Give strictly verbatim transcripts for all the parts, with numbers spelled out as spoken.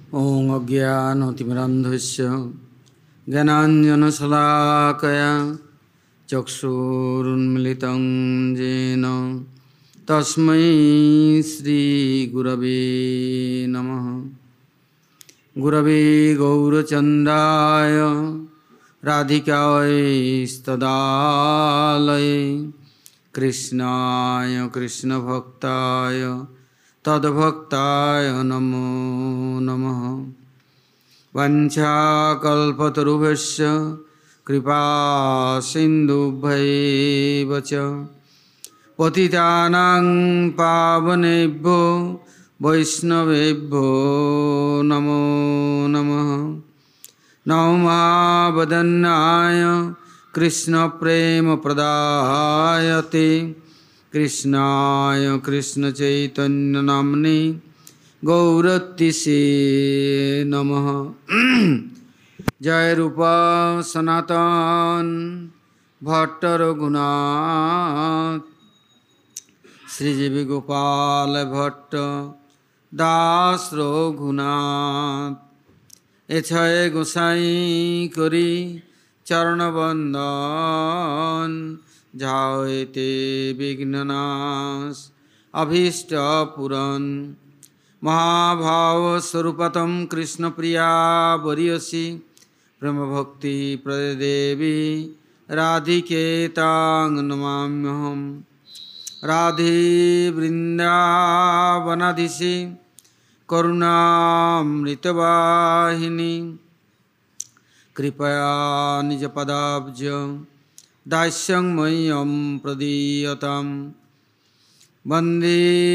ॐ अज्ञानतिमिरान्धस्य ज्ञानाञ्जनशलाकया चक्षुरुन्मिलितं येन तस्मै श्रीगुरवे नमः। गुरवे गौरचन्द्राय राधिकायै कृष्णाय कृष्णभक्ताय तद्भक्ताय नमो नमः। वञ्चाकल्पतरुभ्यश्च कृपा सिन्धुभ्यैव च पतितानां पावनेभ्यो वैष्णवेभ्यो नमो नमः। नमो महावदन्याय कृष्णप्रेमप्रदायते कृष्णाय कृष्णचैतन्यनाम्ने गौरतिसे नमः। जय रूपा सनातन भट्ट रघुनाथ श्रीजीवी गोपाल भट्ट दास रघुनाथ एछय गोसाई करी चरणबंदन जायते विघ्ननाश अभीष्ट पुरन महाभाव स्वरूपतम कृष्ण प्रिया वरियसी प्रेम भक्ति प्रदेवी राधिके तांग नमाम्यहम्। राधे वृंदावनाधीशे करुणामृतवाहिनी कृपया निजपदाब्ज दास्यं मह्यं प्रदीयताम्। वन्दे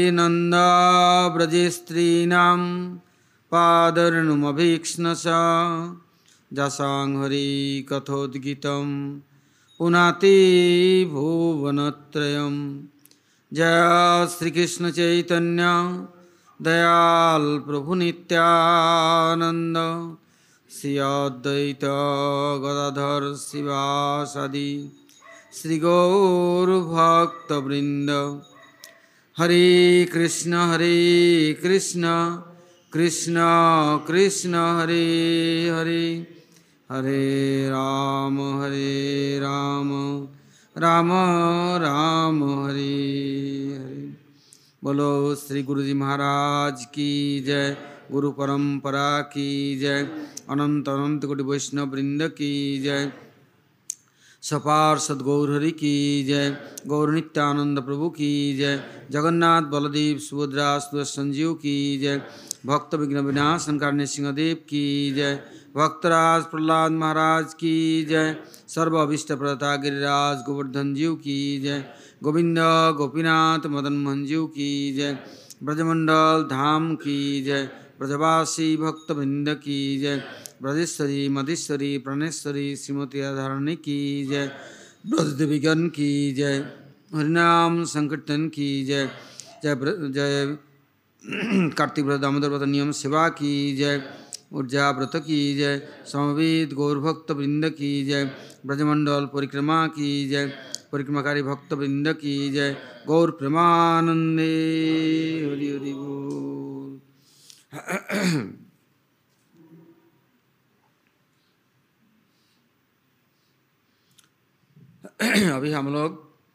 नन्दाव्रजस्त्रीणां पादरेणुमभीक्ष्णसा जसां हरि कथोद्गीतं पुनाति भुवनत्रयम्। जय श्री कृष्ण चैतन्य दयाल प्रभु नित्यानंद श्री अद्वैत गदाधर शिवासादि श्री गौर भक्तवृंद। हरे कृष्ण हरे कृष्ण कृष्ण कृष्ण हरे हरे हरे राम हरे राम राम राम हरे हरे। बोलो श्री गुरुजी महाराज की जय, गुरु परंपरा की जय, अनंत अनंत कोटि वैष्णव वृंद की जय, सपार सद्गौर हरि की जय, गौर नित्यानंद प्रभु की जय, जगन्नाथ बलदेव सुभद्रा संजीव की जय, भक्त विघ्न विनाशन करने सिंहदेव की जय, भक्तराज प्रहलाद महाराज की जय, सर्व अभिष्ट प्रदाता गिरिराज गोवर्धन जीव की जय, गोविंद गोपीनाथ मदन मोहन जीव की जय, ब्रजमंडल धाम की जय, ब्रजवासी भक्त वृंद की जय, ब्रजेश्वरी मधेश्वरी प्राणेश्वरी श्रीमती राधारणी की जय, ब्रजदेवीगण की जय, हरिनाम संकीर्तन की जय, जय जय कार्तिक व्रत दामोदर व्रत नियम सेवा की जय, ऊर्जा व्रत की जय, समवेत गौरभक्त वृंद की जय, ब्रजमंडल परिक्रमा की जय, परिक्रमाकारी भक्त वृंद की जय, गौर प्रेमानंदे हरि हरि बोल। अभी हम लोग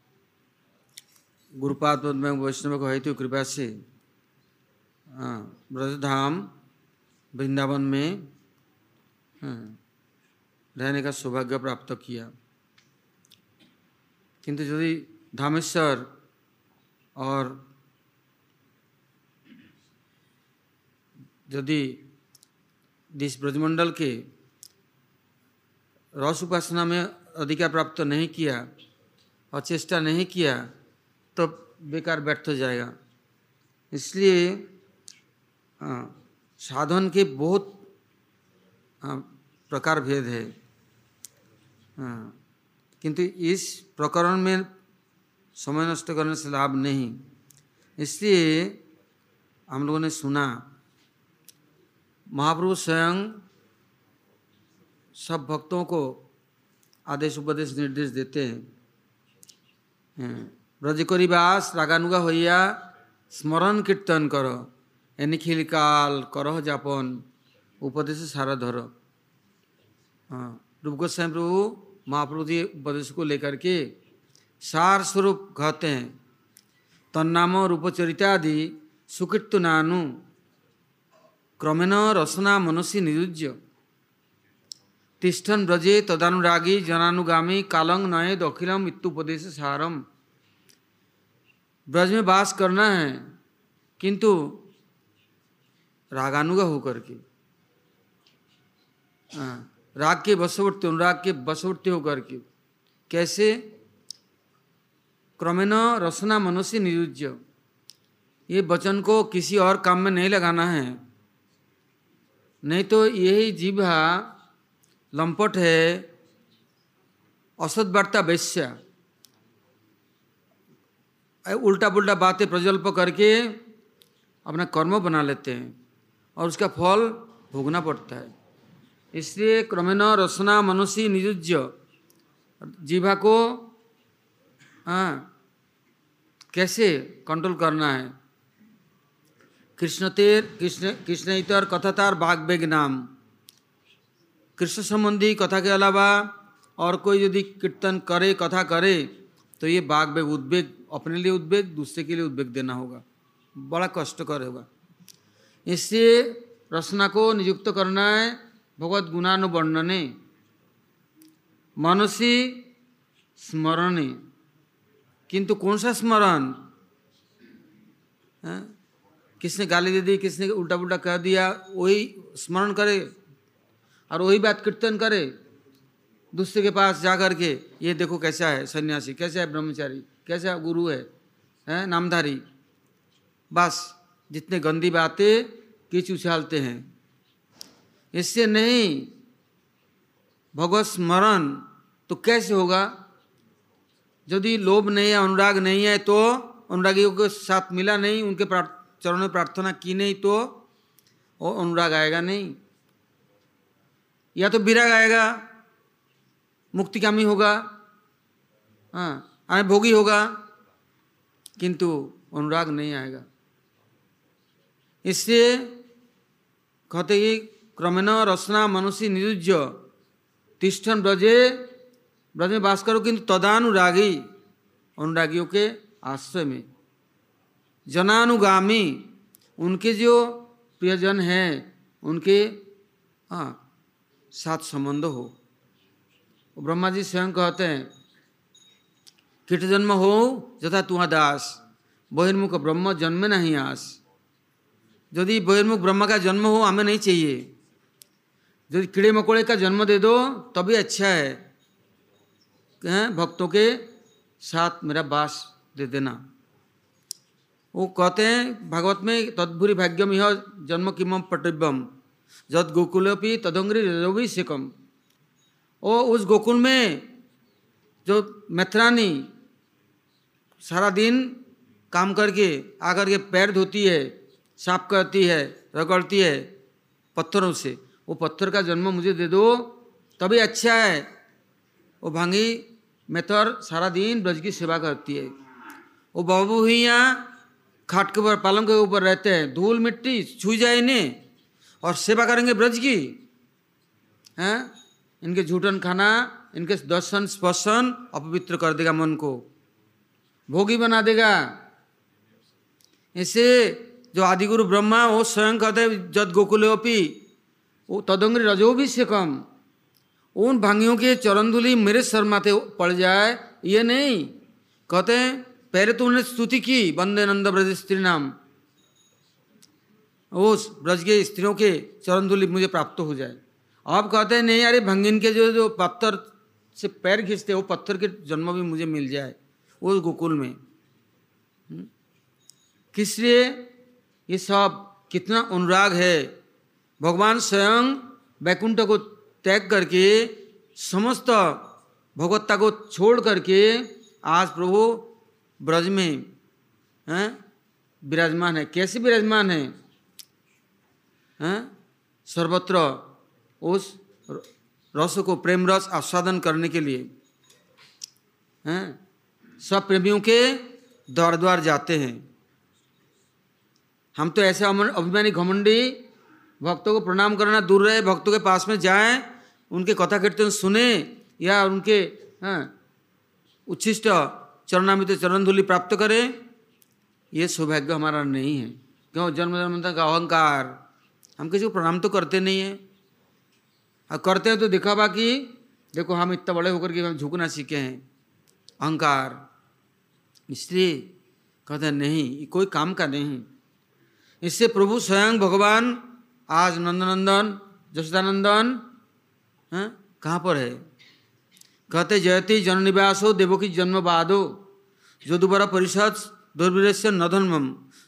गुरुपाद में वैष्णव को हेतु कृपा से ब्रजधाम वृंदावन में रहने का सौभाग्य प्राप्त किया। किंतु यदि धामेश्वर और यदि इस ब्रजमंडल के रस उपासना में अधिकार प्राप्त नहीं किया और चेष्टा नहीं किया तो बेकार व्यर्थ हो जाएगा। इसलिए साधन के बहुत प्रकार भेद है, किंतु इस प्रकरण में समय नष्ट करने से लाभ नहीं। इसलिए हम लोगों ने सुना महाप्रभु स्वयं सब भक्तों को आदेश उपदेश निर्देश देते हैं। ब्रज करिबास रागानुगा होइया स्मरण कीर्तन कर एनिखिल काल करह जापन उपदेश सारा धरो। हाँ, रूप गोस्वामी प्रभु महाप्रभु जी उपदेश को लेकर के सार स्वरूप कहते हैं, तन्नाम रूपचरितादि सुकृत नानु क्रमेण रसना मनसी निरुज्य तिष्ठन ब्रजे तदानुरागी जनानुगामी कालंग नये दखिलम इत्युपदेश सारम। ब्रज में वास करना है किंतु रागानुगा होकर के, राग के वशवर्ती, अनुराग के वशवर्ती होकर के। कैसे? क्रमेण रसना मनुष्य निरुज्य, ये वचन को किसी और काम में नहीं लगाना है, नहीं तो यही जीवा लंपट है, असत वार्ता वैश्या, उल्टा पुल्टा बातें प्रजल्प करके अपना कर्म बना लेते हैं और उसका फल भोगना पड़ता है। इसलिए क्रमेण रसना मनुष्य निरुज्य, जीवा को हाँ कैसे कंट्रोल करना है। कृष्ण तेर कृष्ण कृष्ण इतर कथातार बाग बेग नाम, कृष्ण संबंधी कथा के अलावा और कोई यदि कीर्तन करे, कथा करे, तो ये बाग बेग, उद्वेग, अपने लिए उद्वेग, दूसरे के लिए उद्वेग देना होगा, बड़ा कष्टकर होगा। इसलिए रसना को नियुक्त करना है भगवत गुणानुवर्णने मनसी स्मरणे। किंतु कौन सा स्मरण? किसने गाली दे दी, किसने उल्टा पुल्टा कह दिया, वही स्मरण करे और वही बात कीर्तन करे दूसरे के पास जा कर के, ये देखो कैसा है सन्यासी, कैसा है ब्रह्मचारी, कैसा गुरु है, है नामधारी। बस जितने गंदी बातें कीच उछालते हैं। इससे नहीं, भगवत स्मरण तो कैसे होगा? यदि लोभ नहीं है, अनुराग नहीं है, तो अनुरागियों के साथ मिला नहीं, उनके चरणों में प्रार्थना की नहीं, तो वो अनुराग आएगा नहीं। या तो विराग आएगा, मुक्तिकामी होगा, हाँ आए भोगी होगा, किंतु अनुराग नहीं आएगा। इसलिए कहते कि क्रमेण रसना मनुष्य निरुज्य तिष्ठन ब्रजे, ब्रज में वास करो किंतु तदानुरागी, अनुरागियों के आश्रय में। जनानुगामी, उनके जो प्रियजन हैं उनके हाँ साथ संबंध हो। ब्रह्मा जी स्वयं कहते हैं, कीट जन्म हो यथा तुहा दास, बहिर्मुख ब्रह्म जन्म नहीं आस। यदि बहिर्मुख ब्रह्म का जन्म हो हमें नहीं चाहिए, यदि कीड़े मकोड़े का जन्म दे दो तभी अच्छा है, भक्तों के साथ मेरा वास दे देना। वो कहते हैं भागवत में, तद्भुरी भाग्यम यह जन्म किमम पटव्यम जद गोकुलोपी तदंग्री रजोभी सेकम। ओ उस गोकुल में जो मैथरानी सारा दिन काम करके आकर के पैर धोती है, साफ करती है, रगड़ती है पत्थरों से, वो पत्थर का जन्म मुझे दे दो तभी अच्छा है। वो भांगी मेथर सारा दिन ब्रज की सेवा करती है। वो बाबू ही यहाँ खाट के ऊपर, पालंग के ऊपर रहते हैं, धूल मिट्टी छू जाए इन्हें और सेवा करेंगे ब्रज की, हैं? इनके झूठन खाना, इनके दर्शन स्पर्शन अपवित्र कर देगा, मन को भोगी बना देगा। ऐसे जो आदिगुरु ब्रह्मा वो स्वयं कहते हैं जद गोकुलोपी वो तदंग्री रजो भी से कम, उन भांगियों के चरण धूलि मेरे सर माथे पड़ जाए ये नहीं। कहते हैं पहले तो उन्होंने स्तुति की, वंदे नंद ब्रज स्त्री नाम, उस ब्रज के स्त्रियों के चरण धूलि मुझे प्राप्त हो जाए। अब कहते हैं नहीं, अरे भंगिन के जो जो पत्थर से पैर खींचते वो पत्थर के जन्म भी मुझे मिल जाए वो गोकुल में। किस लिए? ये सब कितना अनुराग है। भगवान स्वयं वैकुंठ को त्याग करके समस्त भगवत्ता को छोड़ करके आज प्रभु ब्रज में हैं विराजमान है। कैसे विराजमान है? हैं सर्वत्र उस रस को, प्रेम रस आस्वादन करने के लिए हैं सब प्रेमियों के द्वार द्वार जाते हैं। हम तो ऐसे अभिमानी घमंडी भक्तों को प्रणाम करना दूर रहे, भक्तों के पास में जाएं, उनके कथा कीर्तन सुने या उनके हाँ उच्छिष्ट चरणामृत चरण धूलि प्राप्त करें, ये सौभाग्य हमारा नहीं है। क्यों? जन्म जन्म तक अहंकार, हम किसी को प्रणाम तो करते नहीं हैं, और करते हैं तो दिखावा कि देखो हम इतना बड़े होकर के हम झुकना सीखे हैं, अहंकार। इसलिए कहते हैं नहीं, ये कोई काम का नहीं। इससे प्रभु स्वयं भगवान आज नंदनंदन जसोदानंदन हैं कहाँ पर है? कहते जयति जननिवासो देवकी जन्म बादो यदुवर परिषद दुर्वीरस्य न धर्मम।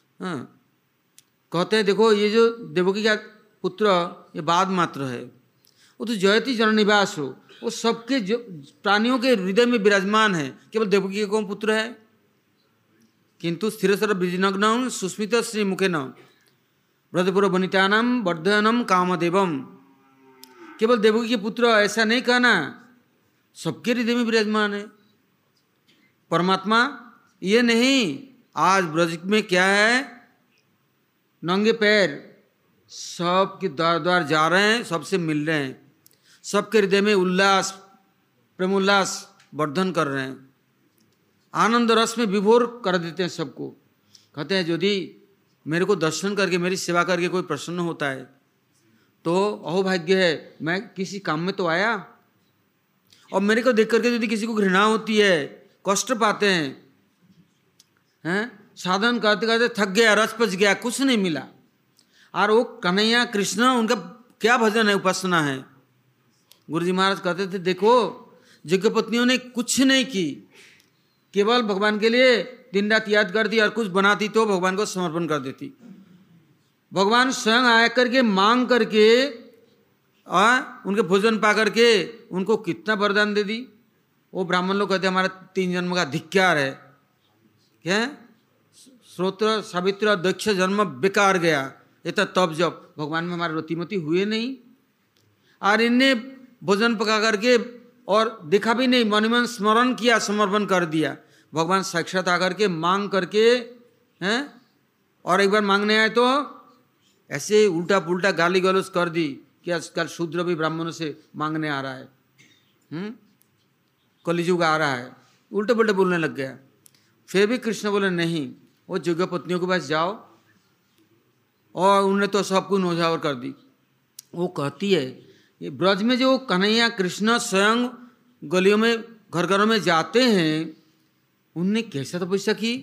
कहते हैं देखो ये जो देवकी का पुत्र ये बाद मात्र है, वो तो जयति जननिवास हो, वो सबके प्राणियों के हृदय में विराजमान है, केवल देवकी के कौन पुत्र है? किंतु स्थिरसर बीजनग्न सुस्मित श्री मुखेन ब्रजपुर वनितानाम वर्धनम कामदेवम। केवल देवकी के पुत्र ऐसा नहीं कहना, सबके हृदय में विराजमान है परमात्मा। ये नहीं, आज ब्रज में क्या है, नंगे पैर सबके द्वार द्वार जा रहे हैं, सबसे मिल रहे हैं, सबके हृदय में उल्लास प्रेम उल्लास वर्धन कर रहे हैं, आनंद रस में विभोर कर देते हैं सबको। कहते हैं यदि मेरे को दर्शन करके मेरी सेवा करके कोई प्रसन्न होता है तो अहोभाग्य है, मैं किसी काम में तो आया। और मेरे को देख करके यदि किसी को घृणा होती है, कष्ट पाते हैं, हैं साधन करते करते थक गया, रस पच गया, कुछ नहीं मिला, और वो कन्हैया कृष्ण उनका क्या भजन है, उपासना है। गुरु जी महाराज कहते थे देखो यज्ञ पत्नियों ने कुछ नहीं की, केवल भगवान के लिए दिन रात याद करती और कुछ बनाती तो भगवान को समर्पण कर देती। भगवान स्वयं आया करके मांग करके आ, उनके भोजन पा करके उनको कितना वरदान दे दी। वो ब्राह्मण लोग कहते हमारा तीन जन्म का धिक्कार है, क्या श्रोत्र सावित्र दक्ष जन्म बेकार गया, ये तो तब जब भगवान में हमारे रतिमती हुए नहीं, और इनने भोजन पका करके और देखा भी नहीं, मन मन स्मरण किया, समर्पण कर दिया। भगवान साक्षात आकर के मांग करके हैं, और एक बार मांगने आए तो ऐसे उल्टा पुल्टा गाली गलौज कर दी कि आजकल शूद्र भी ब्राह्मणों से मांगने आ रहा है, हम्म कलिजुग आ रहा है, उल्टे पुल्टे बोलने लग गया। फिर भी कृष्ण बोले नहीं, वो यज्ञ पत्नियों के पास जाओ, और उन्होंने तो सब कुछ नौछावर कर दी। वो कहती है ये ब्रज में जो कन्हैया कृष्ण स्वयं गलियों में घर घरों में जाते हैं, उनने कैसा तपस्या की,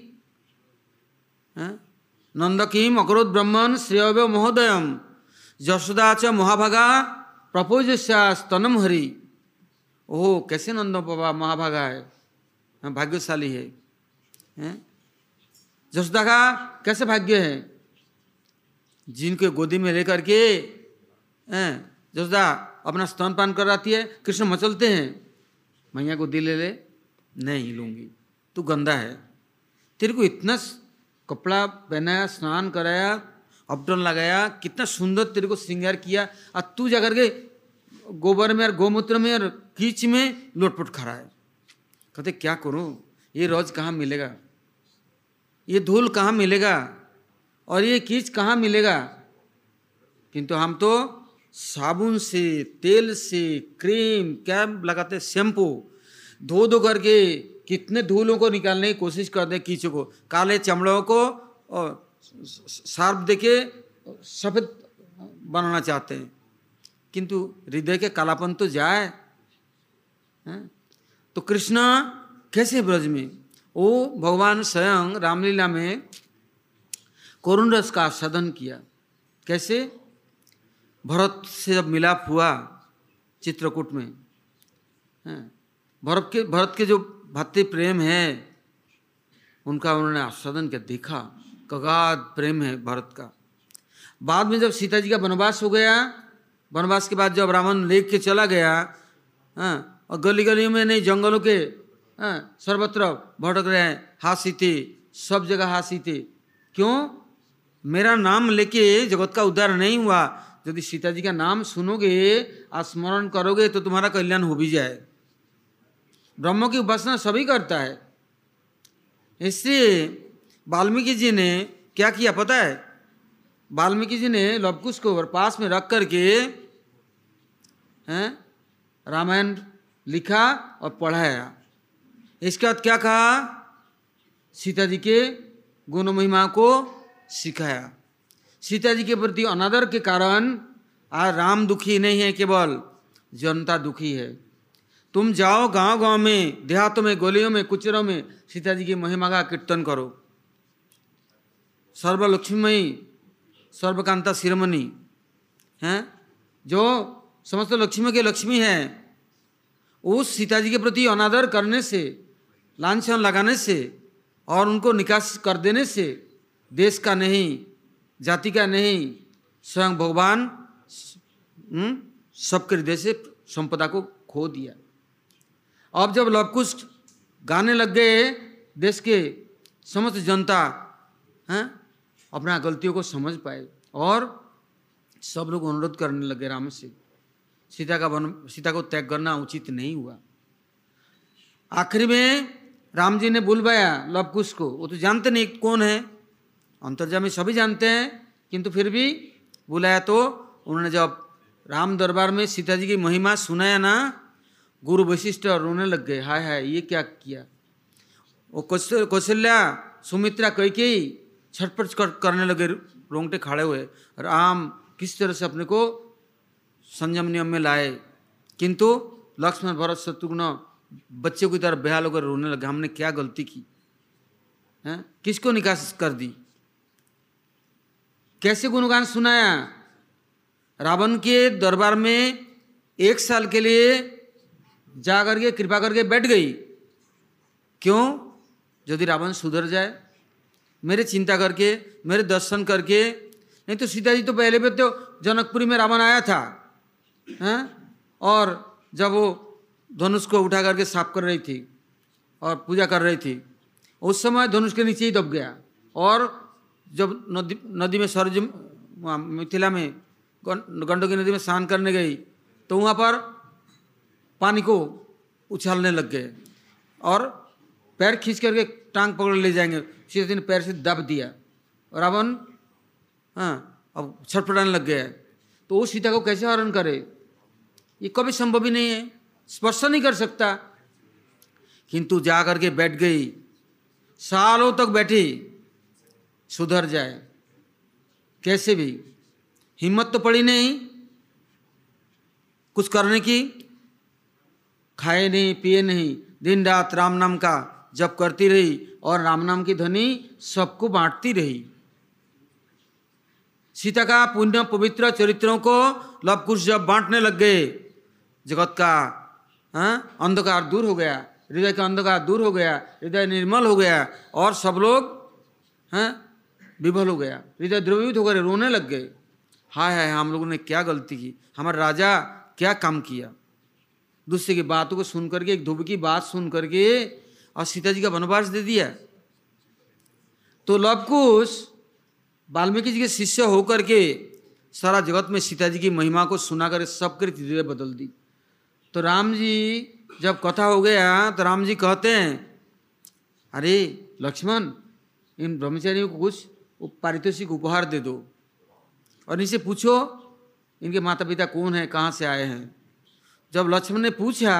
नंदकीम अकरोत ब्रह्मन श्रेयव महोदयम यशोदा च महाभागा प्रपोजस्या स्तनम हरि। ओह कैसे नंद बाबा महाभागा है, भाग्यशाली है, हैं? यशोदा का कैसे भाग्य है, जिनके गोदी में लेकर के यशोदा अपना स्तनपान कराती है, कृष्ण मचलते हैं, मैया गोदी ले ले, नहीं लूंगी, तू गंदा है, तेरे को इतना कपड़ा पहनाया, स्नान कराया, अपटन लगाया, कितना सुंदर तेरे को श्रृंगार किया, और तू जाकर के गोबर में और गोमूत्र में और कीच में लोटपोट खड़ा है। कहते क्या करूं, ये रोज कहाँ मिलेगा, ये धूल कहाँ मिलेगा, और ये कीच कहाँ मिलेगा। किंतु हम तो साबुन से, तेल से, क्रीम क्या लगाते, शैम्पू धो धो करके कितने धूलों को निकालने की कोशिश करते हैं, कीचों को, काले चमड़ों को और सार्प देके सफेद बनाना चाहते हैं, किंतु हृदय के कालापन तो जाए। हैं? तो कृष्ण कैसे ब्रज में, वो भगवान स्वयं रामलीला में करुण रस का आस्वादन किया। कैसे? भरत से जब मिलाप हुआ चित्रकूट में, भरत के भरत के जो भक्ति प्रेम है उनका उन्होंने आस्वादन किया, देखा कगाध प्रेम है भरत का। बाद में जब सीता जी का वनवास हो गया, वनवास के बाद जब रावण लेके चला गया, हाँ, और गली गलियों में नहीं जंगलों के हाँ, सर्वत्र भटक रहे हैं, हाँ सीते, सब जगह हाँ सीते। क्यों? मेरा नाम लेके जगत का उद्धार नहीं हुआ, यदि सीता जी का नाम सुनोगे और स्मरण करोगे तो तुम्हारा कल्याण हो भी जाए। ब्रह्म की उपासना सभी करता है। इसलिए वाल्मीकि जी ने क्या किया पता है? वाल्मीकि जी ने लवकुश को पास में रख करके हैं रामायण लिखा और पढ़ाया। इसके बाद क्या कहा, सीता जी के गुण महिमा को सिखाया। सीता जी के प्रति अनादर के कारण आज राम दुखी नहीं है, केवल जनता दुखी है। तुम जाओ गांव गांव में, देहातों में, गलियों में, कुचरों में सीता जी की महिमा का कीर्तन करो। सर्व लक्ष्मीमयी सर्वकांता शिरोमणि हैं, जो समस्त लक्ष्मी के लक्ष्मी हैं, उस सीता जी के प्रति अनादर करने से, लांछन लगाने से और उनको निकास कर देने से देश का नहीं, जाति का नहीं, स्वयं भगवान सबके हृदय से संपदा को खो दिया। अब जब लवकुश गाने लग गए, देश के समस्त जनता हैं अपना गलतियों को समझ पाए और सब लोग अनुरोध करने लगे राम से, सीता का वन सीता को त्याग करना उचित नहीं हुआ। आखिरी में राम जी ने बुलवाया लवकुश को। वो तो जानते नहीं कौन है, अंतर्जामी सभी जानते हैं, किंतु फिर भी बुलाया। तो उन्होंने जब राम दरबार में सीता जी की महिमा सुनाया ना, गुरु वशिष्ठ रोने लग गए, हाय हाय ये क्या किया। वो कौशल्या, सुमित्रा, कैकेयी छटपट कर, करने लगे रोंगटे खड़े हुए। राम किस तरह से अपने को संयम नियम में लाए, किंतु लक्ष्मण भरत शत्रुघ्न बच्चे की तरह बेहाल होकर रोने लगे, हमने क्या गलती की है, किसको निकास कर दी, कैसे गुणगान सुनाया। रावण के दरबार में एक साल के लिए जा करके कृपा करके बैठ गई। क्यों? यदि रावण सुधर जाए, मेरे चिंता करके, मेरे दर्शन करके। नहीं तो सीता जी तो पहले भी तो जनकपुरी में रावण आया था हैं, और जब वो धनुष को उठा करके साफ कर रही थी और पूजा कर रही थी, उस समय धनुष के नीचे ही दब गया। और जब नदी नदी में सरज मिथिला में गंडकी नदी में स्नान करने गई तो वहाँ पर पानी को उछालने लग गए और पैर खींच करके टांग पकड़ ले जाएंगे, सीता जी ने पैर से दब दिया और रावण हाँ अब छटपटाने लग गया। तो वो सीता को कैसे हरण करे, ये कभी संभव ही नहीं है, स्पर्श नहीं कर सकता। किंतु जा करके बैठ गई, सालों तक बैठी, सुधर जाए कैसे भी, हिम्मत तो पड़ी नहीं कुछ करने की। खाए नहीं, पिए नहीं, दिन रात राम नाम का जप करती रही और राम नाम की ध्वनि सबको बांटती रही। सीता का पुण्य पवित्र चरित्रों को लवकुश जब बांटने लग गए, जगत का हाँ, अंधकार दूर हो गया, हृदय का अंधकार दूर हो गया, हृदय निर्मल हो गया और सब लोग हैं विभल हो गया, हृदय द्रवित होकर रोने लग गए। हाय हाय हम लोगों ने क्या गलती की, हमारा राजा क्या काम किया। दूसरे की बातों को सुन करके, एक धोबी की बात सुन करके और सीता जी का वनवास दे दिया। तो लवकुश वाल्मीकि जी के शिष्य होकर के सारा जगत में सीता जी की महिमा को सुना कर सबके हृदय बदल दी। तो राम जी जब कथा हो गया तो राम जी कहते हैं, अरे लक्ष्मण इन ब्रह्मचारियों को कुछ पारितोषिक उपहार दे दो और इनसे पूछो इनके माता पिता कौन है, कहाँ से आए हैं। जब लक्ष्मण ने पूछा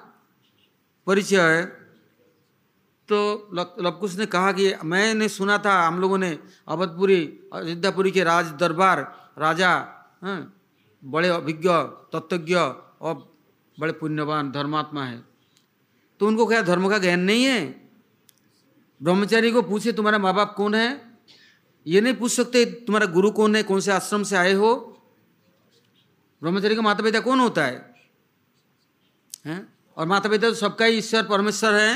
परिचय तो लवकुश ने कहा कि मैंने सुना था हम लोगों ने अवधपुरी अयोध्यापुरी के राज दरबार राजा हैं बड़े अभिज्ञ तत्वज्ञ और बड़े पुण्यवान धर्मात्मा है, तो उनको क्या धर्म का ज्ञान नहीं है। ब्रह्मचारी को पूछे तुम्हारा माँ बाप कौन है, ये नहीं पूछ सकते तुम्हारा गुरु कौन है, कौन से आश्रम से आए हो। ब्रह्मचारी का माता पिता कौन होता है, हैं? और माता पिता तो सबका ही ईश्वर परमेश्वर है।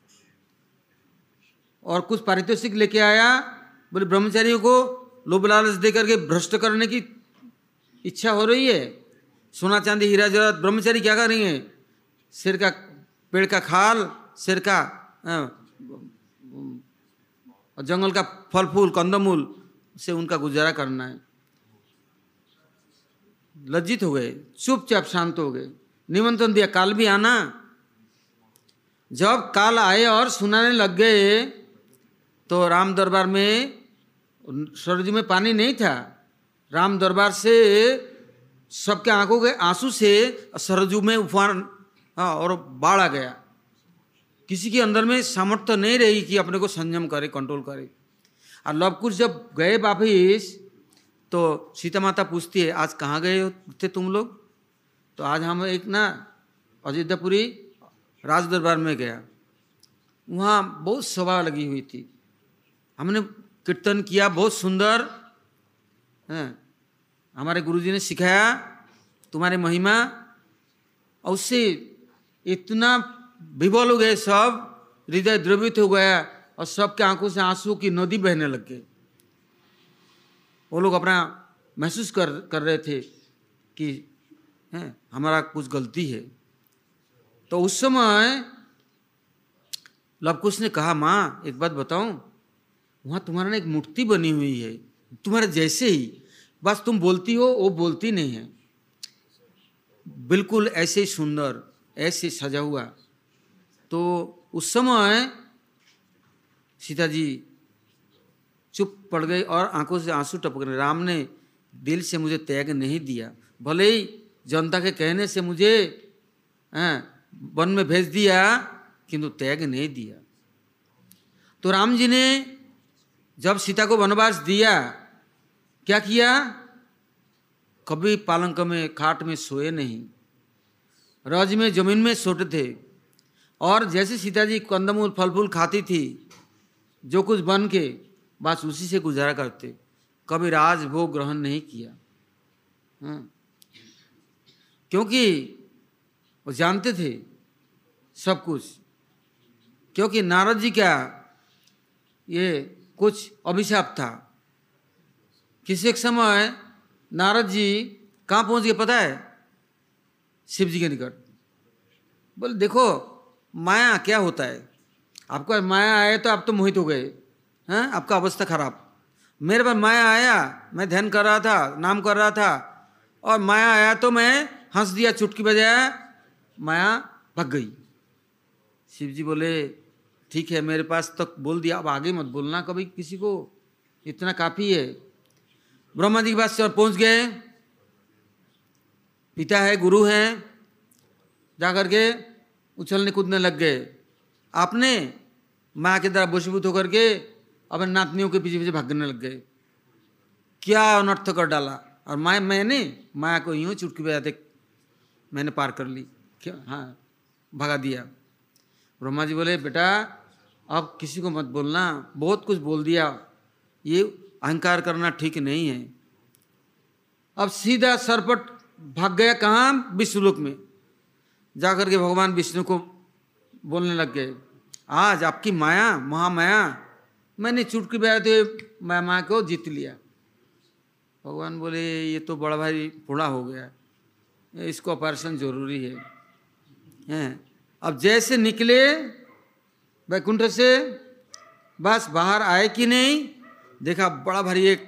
और कुछ पारितोषिक लेके आया, बोले ब्रह्मचारियों को लोभ लालच दे करके भ्रष्ट करने की इच्छा हो रही है, सोना चांदी हीरा जवाहरात। ब्रह्मचारी क्या करेंगे, शेर का पेड़ का खाल, शेर का जंगल का फल फूल कंदमूल से उनका गुजारा करना है। लज्जित हो गए, चुपचाप शांत हो गए। निमंत्रण दिया, काल भी आना। जब काल आए और सुनाने लग गए तो राम दरबार में सरजू में पानी नहीं था, राम दरबार से सबके आंखों के आंसू से सरजू में उफान, हाँ, और बाढ़ आ गया। किसी के अंदर में सामर्थ्य नहीं रही कि अपने को संयम करे, कंट्रोल करे। और लवकुश जब गए वापिस तो सीता माता पूछती है, आज कहाँ गए थे तुम लोग? तो आज हम एक ना अयोध्यापुरी राज दरबार में गया, वहाँ बहुत सभा लगी हुई थी, हमने कीर्तन किया बहुत सुंदर है, हमारे गुरुजी ने सिखाया तुम्हारे महिमा, और उससे इतना विवल हो गए सब, हृदय द्रवित हो गया और सबके आंखों से आंसू की नदी बहने लग गई। वो लोग अपना महसूस कर कर रहे थे कि है हमारा कुछ गलती है। तो उस समय लवकुश ने कहा, माँ एक बात बताऊं, वहाँ तुम्हारा ना एक मूर्ति बनी हुई है तुम्हारे जैसे ही, बस तुम बोलती हो वो बोलती नहीं है, बिल्कुल ऐसे ही सुंदर, ऐसे सजा हुआ। तो उस समय सीता जी चुप पड़ गई और आंखों से आंसू टपक रहे। राम ने दिल से मुझे त्याग नहीं दिया, भले ही जनता के कहने से मुझे वन में भेज दिया, किंतु त्याग नहीं दिया। तो राम जी ने जब सीता को वनवास दिया, क्या किया? कभी पालंक में खाट में सोए नहीं, रज में जमीन में सोते थे, और जैसे सीता जी कंदमूल फल फूल खाती थी, जो कुछ बन के बस उसी से गुजारा करते, कभी राजभोग ग्रहण नहीं किया। हाँ। क्योंकि वो जानते थे सब कुछ, क्योंकि नारद जी का ये कुछ अभिशाप था। किसी एक समय नारद जी कहाँ पहुंच गए पता है? शिव जी के निकट। बोले देखो माया क्या होता है, आपको माया आया तो आप तो मोहित हो गए, हैं, आपका अवस्था खराब। मेरे पास माया आया, मैं ध्यान कर रहा था, नाम कर रहा था, और माया आया तो मैं हंस दिया, चुटकी बजाया, माया भाग गई। शिव जी बोले ठीक है, मेरे पास तक बोल दिया, अब आगे मत बोलना कभी किसी को, इतना काफ़ी है। ब्रह्मा जी के पास से पहुँच गए, पिता है गुरु हैं, जाकर के उछलने कूदने लग गए। आपने माँ के द्वारा वशीभूत होकर के अपने नातनियों के पीछे पीछे भागने लग गए, क्या अनर्थ कर डाला। और मैं मैंने माया को यूँ चुटकी बजाते मैंने पार कर ली, क्या, हाँ, भगा दिया। ब्रह्मा जी बोले बेटा अब किसी को मत बोलना, बहुत कुछ बोल दिया, ये अहंकार करना ठीक नहीं है। अब सीधा सरपट भाग गया, कहाँ? विष्णुलोक में जाकर के भगवान विष्णु को बोलने लग गए, आज आपकी माया, महामाया, मैंने चुटकी बजाते मैं माँ को जीत लिया। भगवान बोले ये तो बड़ा भारी बूढ़ा हो गया, इसको ऑपरेशन जरूरी है। हैं, अब जैसे निकले वैकुंठ से, बस बाहर आए कि नहीं, देखा बड़ा भारी एक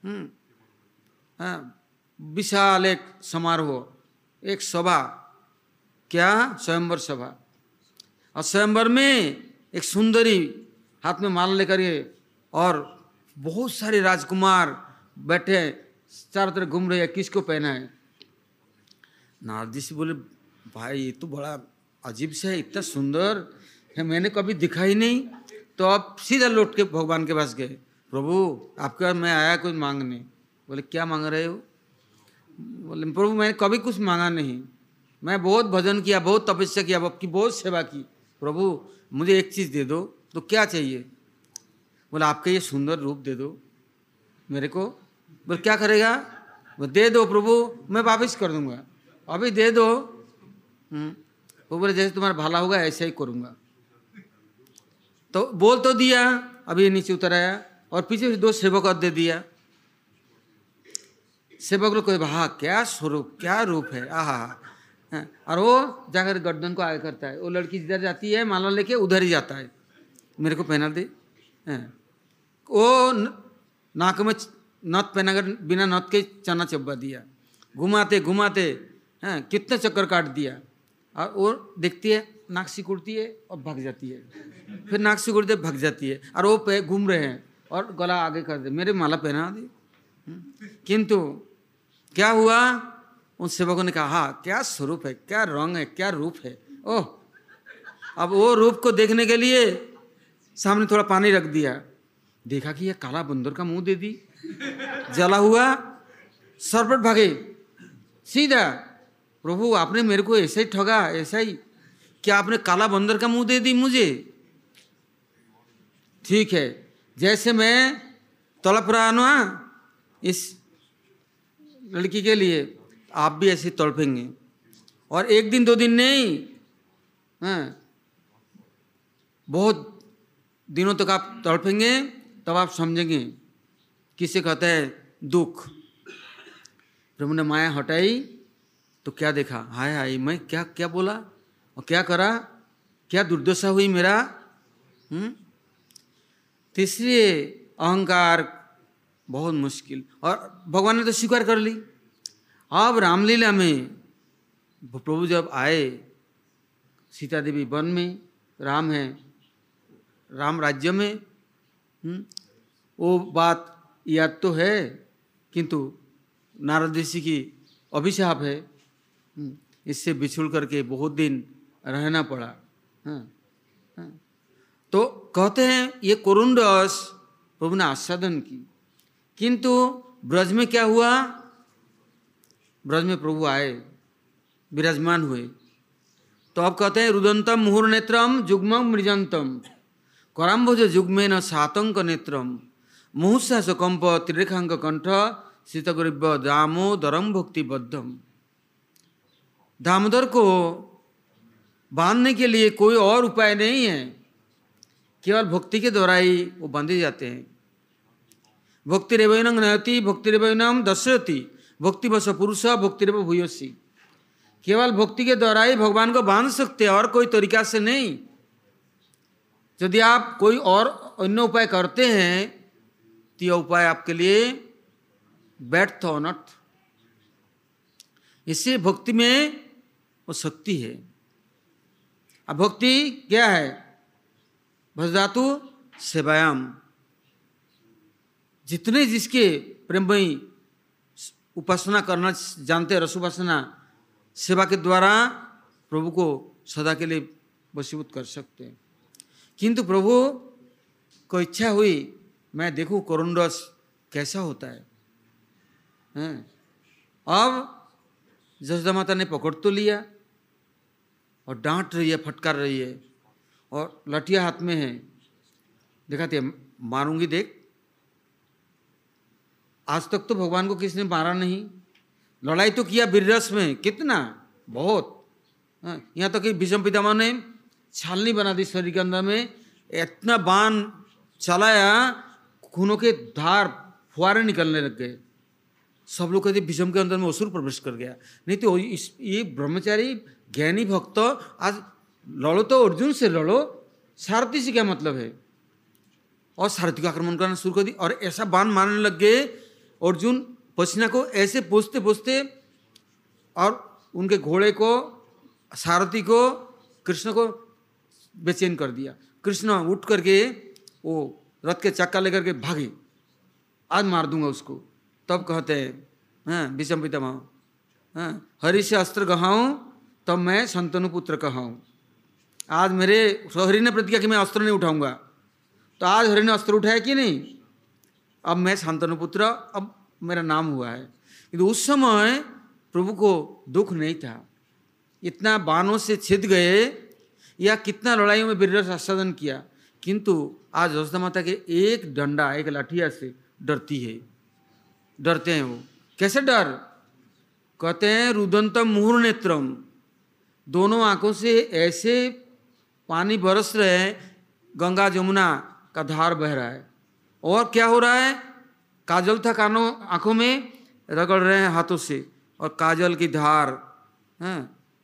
विशाल एक समारोह, एक सभा, क्या? स्वयंवर सभा। और स्वयंवर में एक सुंदरी हाथ में माला लेकर के और बहुत सारे राजकुमार बैठे चारों तरफ घूम रहे हैं, किसको पहना है? नारद जी से बोले भाई ये तो बड़ा अजीब सा है, इतना सुंदर है, मैंने कभी दिखा ही नहीं। तो आप सीधा लौट के भगवान के पास गए, प्रभु आपके पास मैं आया कुछ मांगने। बोले क्या मांग रहे हो? बोले प्रभु मैंने कभी कुछ मांगा नहीं, मैं बहुत भजन किया, बहुत तपस्या किया, आपकी बहुत सेवा की, प्रभु मुझे एक चीज़ दे दो। तो क्या चाहिए? बोले आपका ये सुंदर रूप दे दो मेरे को। बोले क्या करेगा? वो दे दो प्रभु, मैं वापस कर दूंगा, अभी दे दो। वो बोले जैसे तुम्हारा भला होगा ऐसा ही करूंगा। तो बोल तो दिया, अभी नीचे उतर आया और पीछे दो सेवक और दे दिया। सेवक लोग कोई हाँ क्या स्वरूप, क्या रूप है, आहा। और वो जाकर गर्दन को आगे करता है, वो लड़की जिधर जाती है माला लेके उधर ही जाता है, मेरे को पहना दे। वो नाक में नथ पहना कर बिना नथ के चना चब्बा दिया, घुमाते घुमाते हैं कितने चक्कर काट दिया। और वो देखती है नाक सिकुड़ती है और भाग जाती है, फिर नाक सिकुड़ती है भाग जाती है, और वो पे घूम रहे हैं और गला आगे कर दे, मेरे माला पहना दे। किंतु क्या हुआ, उन सेवकों ने कहा हाँ क्या स्वरूप है, क्या रंग है, क्या रूप है। ओह, अब वो रूप को देखने के लिए सामने थोड़ा पानी रख दिया, देखा कि ये काला बंदर का मुंह दे दी, जला हुआ, सरपट भागे सीधा, प्रभु आपने मेरे को ऐसा ही ठगा, ऐसा ही, क्या आपने काला बंदर का मुंह दे दी मुझे? ठीक है, जैसे मैं तड़प रहा हूं ना इस लड़की के लिए, आप भी ऐसे तड़पेंगे, और एक दिन दो दिन नहीं, हाँ, बहुत दिनों तक आप तड़पेंगे, तब आप समझेंगे किसे कहते हैं दुख। प्रभु ने माया हटाई तो क्या देखा, हाय हाय मैं क्या क्या बोला और क्या करा, क्या दुर्दशा हुई मेरा। हम्म तीसरी अहंकार बहुत मुश्किल, और भगवान ने तो स्वीकार कर ली। अब रामलीला में प्रभु जब आए, सीता देवी वन में, राम है राम राज्य में, हम्म वो बात याद तो है, किंतु नारद ऋषि की अभिशाप है, इससे बिछुड़ करके बहुत दिन रहना पड़ा। हाँ, हाँ। तो कहते हैं ये कोरुंडस प्रभु ने आस्वादन की, किंतु ब्रज में क्या हुआ, ब्रज में प्रभु आए, विराजमान हुए, तो अब कहते हैं रुदंतम मुहुर्नेत्रम जुग्मं मृजंतम कराम्भोज जुग्मेन सातंक नेत्रम मुहुस्सास कंप त्रिरेखांक कंठ शीतगरिव्य दामोदरम भक्ति बद्धम। दामोदर को बांधने के लिए कोई और उपाय नहीं है, केवल भक्ति के द्वारा ही वो बांधे जाते हैं। भक्ति रेवैनं नयति भक्ति रेवैनं दर्शयति भक्ति बस पुरुष भक्ति रेव भूयसी। केवल भक्ति के द्वारा ही भगवान को बांध सकते हैं, और कोई तरीका से नहीं। यदि आप कोई और अन्य उपाय करते हैं तो यह उपाय आपके लिए व्यर्थ और अनर्थ। इससे भक्ति में वो शक्ति है। अब भक्ति क्या है, भजदातु सेवायाम, जितने जिसके प्रेममयी उपासना करना जानते हैं, रस उपासना सेवा के द्वारा प्रभु को सदा के लिए वशीभूत कर सकते हैं। किंतु प्रभु को इच्छा हुई मैं देखूं कोरुंडस कैसा होता है, हैं? अब जसोदा माता ने पकड़ तो लिया और डांट रही है, फटकार रही है, और लठिया हाथ में है, दिखाती है मारूंगी देख। आज तक तो भगवान को किसने मारा नहीं, लड़ाई तो किया वीररस में कितना, बहुत, यहाँ तक कि भीष्म पितामह ने छालनी बना दी शरीर के अंदर में, इतना बाण चलाया, खूनों के धार फुहारे निकलने लग गए। सब लोग कहते भीष्म के अंदर में असुर प्रवेश कर गया। नहीं तो इस ये ब्रह्मचारी ज्ञानी भक्त, आज लड़ो तो अर्जुन से लड़ो, सारथी से क्या मतलब है, और सारथी को आक्रमण करना शुरू कर दी, और ऐसा बाण मारने लग गए। अर्जुन पसीना को ऐसे पोंछते पोंछते और उनके घोड़े को, सारथी को, कृष्ण को बेचैन कर दिया। कृष्ण उठ करके वो रथ के चक्का लेकर के भागे, आज मार दूंगा उसको। तब कहते हैं हाँ भीष्म पितामह, हाँ हरि से अस्त्र गहाऊं तब मैं शंतनु पुत्र कहाऊं। आज मेरे हरि ने प्रतिज्ञा कि मैं अस्त्र नहीं उठाऊंगा, तो आज हरि ने अस्त्र उठाया कि नहीं, अब मैं शंतनु पुत्र, अब मेरा नाम हुआ है। किंतु उस समय प्रभु को दुख नहीं था, इतना बाणों से छिद गए या कितना लड़ाइयों में वीररस आस्वादन किया, किंतु आज जसोदा माता के एक डंडा, एक लाठिया से डरती है, डरते हैं वो। कैसे डर, कहते हैं रुदंतम मुहुर्नेत्रम, दोनों आंखों से ऐसे पानी बरस रहे हैं, गंगा जमुना का धार बह रहा है। और क्या हो रहा है, काजल था कानों आंखों में, रगड़ रहे हैं हाथों से, और काजल की धार हैं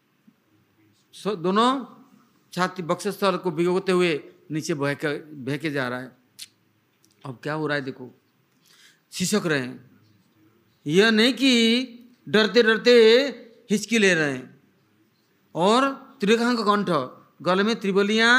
दोनों छाती बक्षस्थल को भिगोते हुए नीचे बह के बह के जा रहा है। अब क्या हो रहा है देखो, छिसक रहे हैं, यह नहीं कि डरते डरते हिचकी ले रहे हैं, और त्रिरेखांक कंठ, गले में त्रिबलियां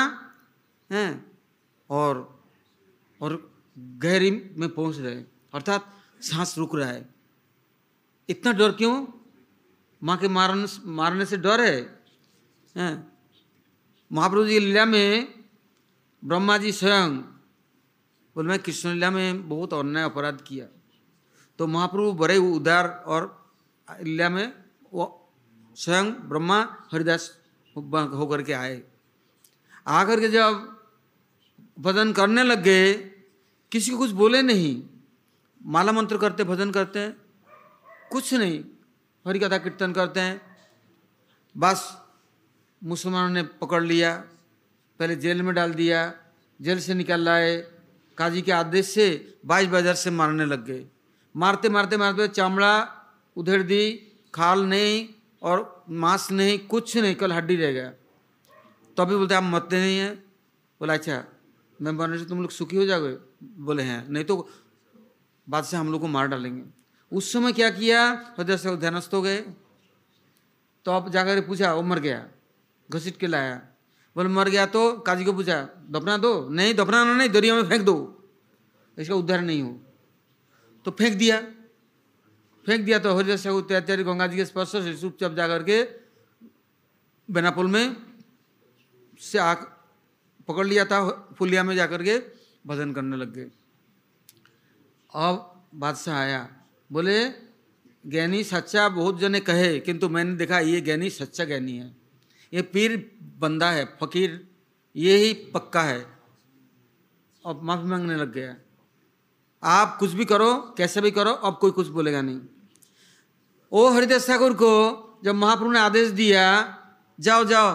हैं, और और गहरी में पहुंच रहे हैं, अर्थात सांस रुक रहा है। इतना डर क्यों? माँ के मारने मारने से डर है, हैं? महाप्रभु जी लीला में ब्रह्मा जी स्वयं बोले मैं कृष्ण लीला में बहुत अन्याय अपराध किया, तो महाप्रभु बड़े उदार और लीला में वो स्वयं ब्रह्मा हरिदास होकर के आए। आकर के जब भजन करने लग गए, किसी को कुछ बोले नहीं, माला मंत्र करते भजन करते हैं, कुछ नहीं, हरि कथा कीर्तन करते हैं। बस मुसलमानों ने पकड़ लिया, पहले जेल में डाल दिया, जेल से निकाल लाए, काजी के आदेश से बाईस बाजार से मारने लग गए। मारते मारते मारते चमड़ा उधेड़ दी, खाल नहीं और मांस नहीं, कुछ नहीं, कल हड्डी रह गया। तो अभी बोलते आप मरते नहीं हैं। बोला अच्छा मैं मरने से तुम लोग सुखी हो जाओगे? बोले हैं, नहीं तो बादशाह हम लोग को मार डालेंगे। उस समय क्या किया, हृदय से ध्यानस्थ हो गए। तो अब जाकर पूछा, वो मर गया, घसीट के लाया। बोले मर गया तो काजी को पूछा दफना दो, नहीं दफनाना नहीं, दरिया में फेंक दो, इसका उद्धार नहीं हो। तो फेंक दिया, फेंक दिया तो हृदय से त्याचारी गंगा जी के स्पर्श से चुपचाप जाकर के बेनापुल में से आग पकड़ लिया था, फुलिया में जाकर के भजन करने लग गए। अब बादशाह आया, बोले ज्ञानी सच्चा बहुत जने कहे, किंतु मैंने देखा ये ज्ञानी सच्चा ज्ञानी है, ये पीर बंदा है, फकीर ये ही पक्का है। अब माफी मांगने लग गया, आप कुछ भी करो, कैसे भी करो, अब कोई कुछ बोलेगा नहीं। ओ हरिदास ठाकुर को जब महाप्रभु ने आदेश दिया, जाओ जाओ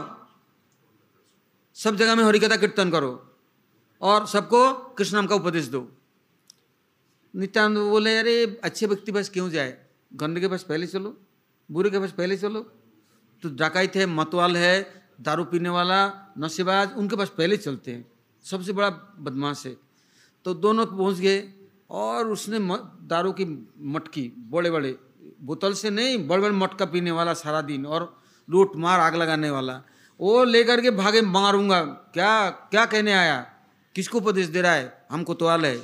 सब जगह में हरिकथा कीर्तन करो और सबको कृष्ण नाम का उपदेश दो। नित्यानंद बोले अरे अच्छे व्यक्ति पास क्यों जाए, गंदे के पास पहले चलो, बुरे के पास पहले चलो। तो डकैत है, मतवाल है, दारू पीने वाला, नशेबाज, उनके पास पहले चलते हैं, सबसे बड़ा बदमाश है। तो दोनों पहुंच गए और उसने दारू की मटकी, बड़े बड़े बोतल से नहीं, बड़े बड़े मटका पीने वाला सारा दिन और लूट मार आग लगाने वाला, वो लेकर के भागे, मारूंगा, क्या क्या कहने आया, किसको उपदेश दे रहा है, हमको तो आल है।